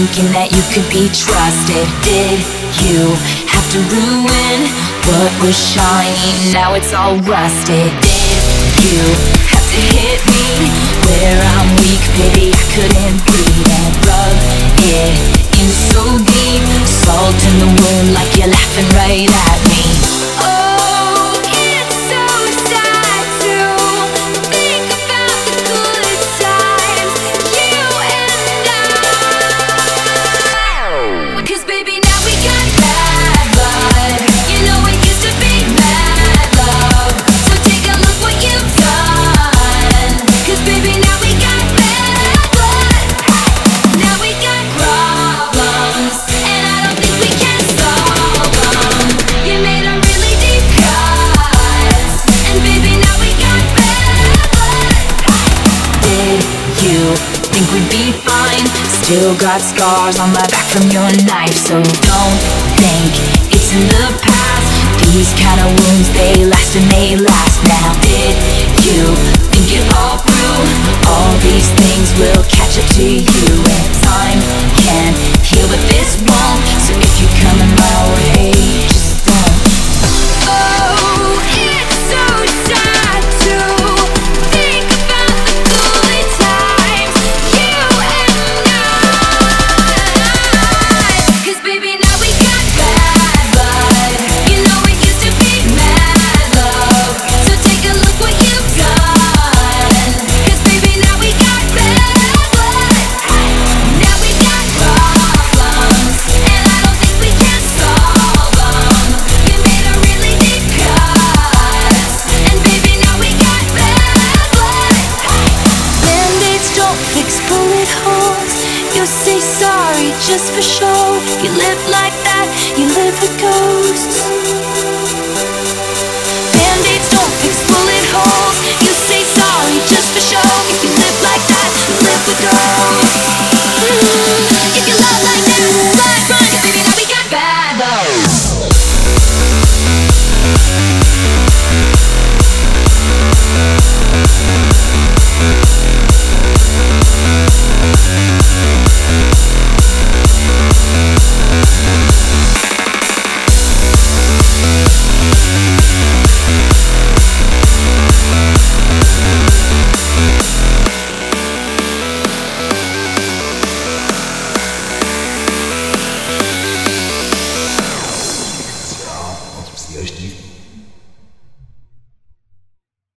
thinking that you could be trusted? Did you have to ruin what was shiny? Now it's all rusted. Did you have to hit me where I'm weak? Baby, I couldn't breathe and rub it in so deep. Salt in the wound like you're laughing right at me. Oh, it's so sad to think about the good times, you and I. 'Cause baby, now we got bad blood. You know it used to be mad love. So take a look what you've done. 'Cause baby, now we got bad blood. Now we got problems, and I don't think we can solve them. You made a really deep cuts, and baby, now we got bad blood. Did you think we'd be fine? Still got scars on my back from your knife. So don't think it's in the past. These kind of wounds, they last and they last. Now did you think it all through? All these things will catch up to you, and time can heal, but this won't. So if you're coming my way, just don't. Oh, it's so sad to think about the good times, you and I. 'Cause baby, now we got bad blood. You know it used to be mad love. So take a look what you've done. 'Cause baby, now we got bad blood. Now we got problems, and I don't think we can solve them. You made a really deep cuts, and baby, now we got bad blood. Band-aids don't fix bullet holes. You say sorry just for show. You live like that, you live with